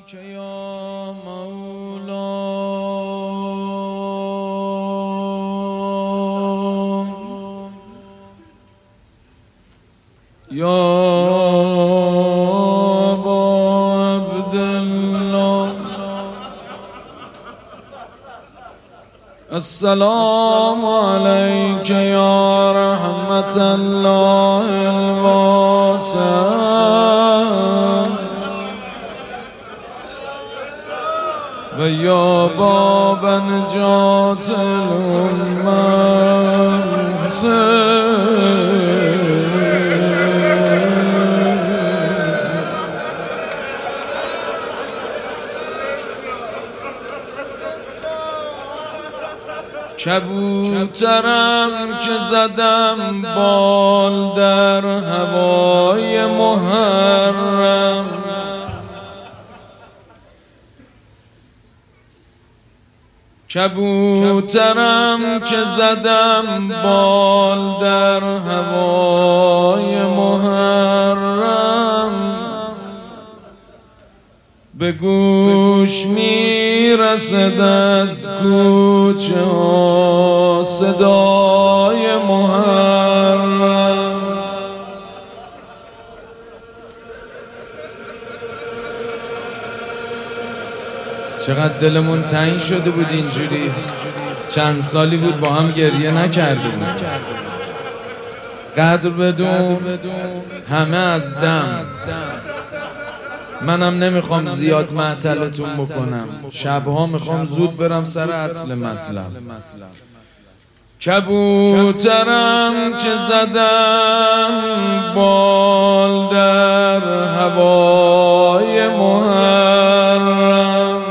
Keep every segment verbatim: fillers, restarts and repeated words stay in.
عليك يا مولاي يا أبا عبد الله السلام عليك يا رحمة الله الواسعة ويا باب نجاة الأمة کبوترم که زدم بال در هوای محرم کبوترم که زدم بال در هوای محرم به گوش میرسد از کوچه ها صدای محرم چقدر دلمون تنگ شده بود اینجوری چند سالی بود با هم گریه نکردیم قدر بدون همه از دم منم نمیخوام زیاد معطلتون بکنم شبها میخوام زود برم سر اصل مطلب کبوترم که زدم بال در هوای محرم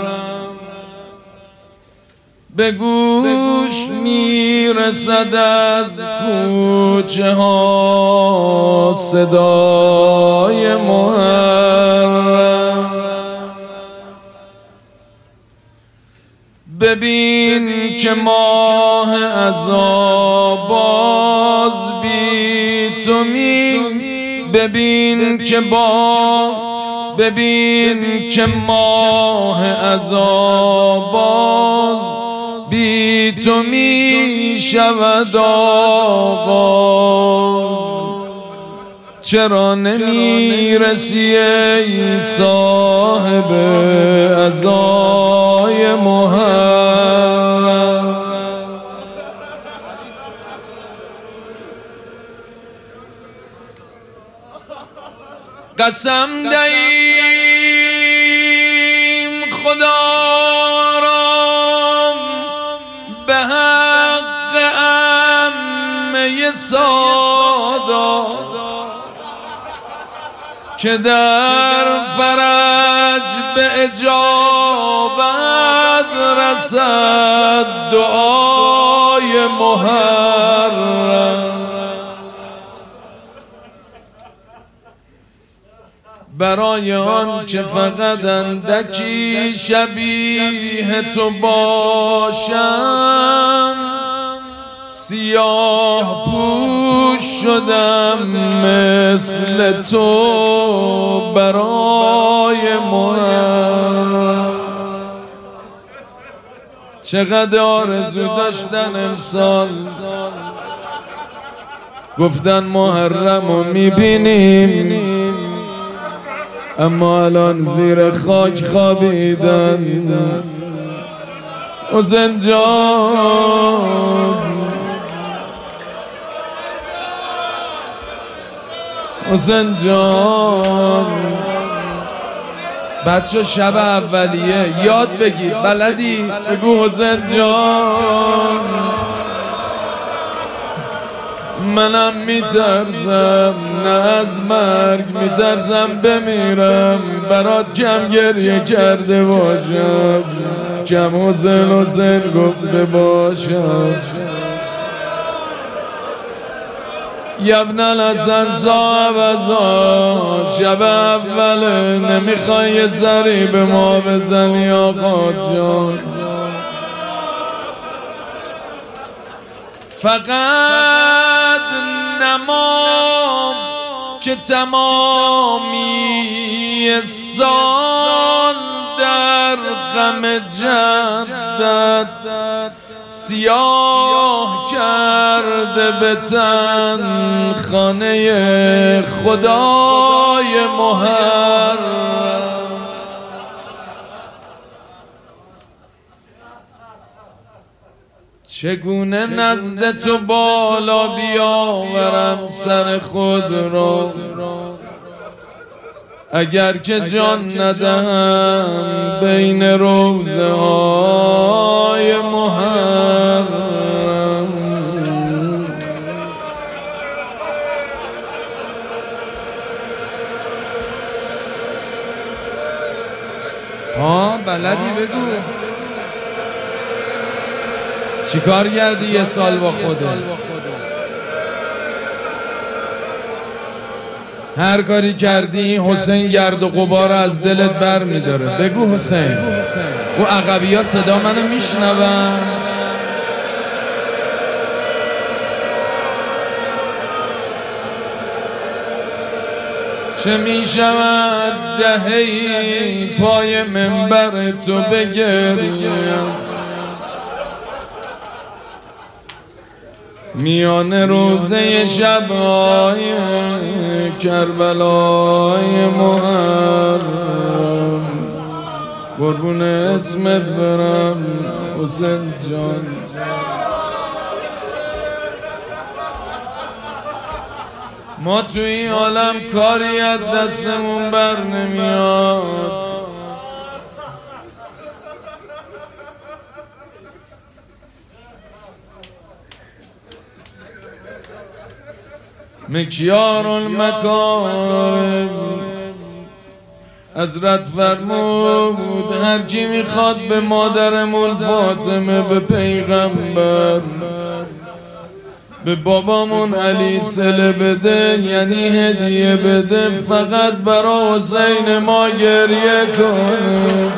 به گوش میرسد از کوچه ها صدای محرم ببین که ماه عذاب باز بی تو می ببین که با ببین که ماه عذاب باز بی تو می شود آغاز چرا نمی رسی ای صاحب عزای محرم قسم دهیم خدا را به حق عمه سادات که در فرج به اجابت رسد دعای محرم برای آن که فقط اندکی شبیه تو باشم سیاه پوش شدم مثل تو برای محرم چقدر آرزو داشتن امسال گفتن محرم رو میبینیم اما الان زیر خاک خوابیدن حسین جان حسین جان بچه شب اولیه یاد بگیر بلدی بگو حسین جان منم میترسم نه از مرگ میترسم بمیرم برات کم گریه کرده باشم کم حسین حسین گفته باشم یبن الحسن صاحب ازا شب اوله نمیخوای یه سری به ما بزنی آقا جان فقط نمام که تمامی سال غم جدت سیاه کرده به تن خانه خدای محرم. چگونه نزد تو بالا بیاورم سر خود را اگر که جان ندهم بین روزه های محرم. ها بلدی بگو چیکار کردی یه سال با خوده؟ هر کاری کردی حسین گرد و غبار از دلت بر میداره. بگو حسین. او عقبی ها صدا منو میشنون. چه میشود دهی پای منبر تو بگریم میان روزه شب‌های کربلای محرم. قربون اسمت برم حسین جان. ما توی این عالم کاری از دستمون بر نمیاد. مکیار المکارم حضرت فرمود هر کی میخواد به مادرمون فاطمه، به پیغمبر، به بابامون علی صله بده، یعنی هدیه بده، فقط برا حسین ما گریه کن.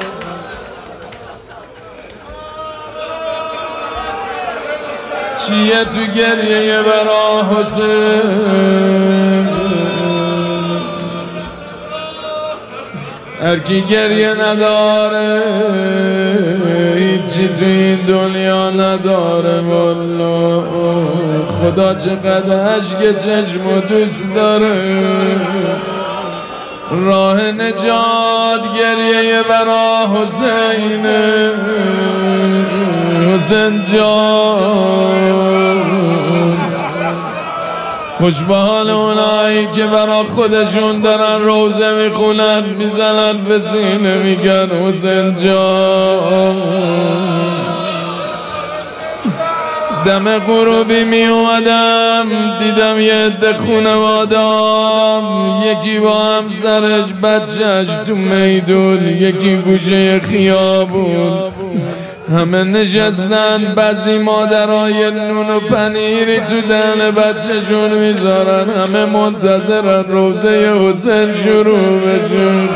چیه تو گریه برا حسین؟ هر کی گریه نداره هیچی تو این دنیا نداره. والله خدا چقدر عشق چشم و دوست داره. راه نجات گریه برا حسین. حسین جان خوش به حال اونایی که برا خودشون دارن روزه میخونن میزنن به سینه میگن حسین جان. دم غروبی می اومدم دیدم یه عده خونوادم، یکی با همسرش بچهش تو میدون، یکی گوشه خیابون، همه نشستن. بعضی مادرای نون و پنیری تو دهن بچه‌شون میذارن، همه منتظرن روزه حسین شروع بشه.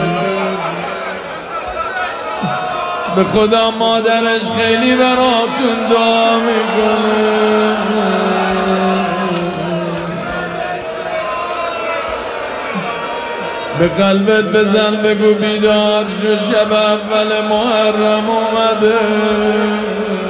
به خدا مادرش خیلی براتون دعا میکنه. به قلبت بزن بگو بیدار شو، شب اول محرم اومده.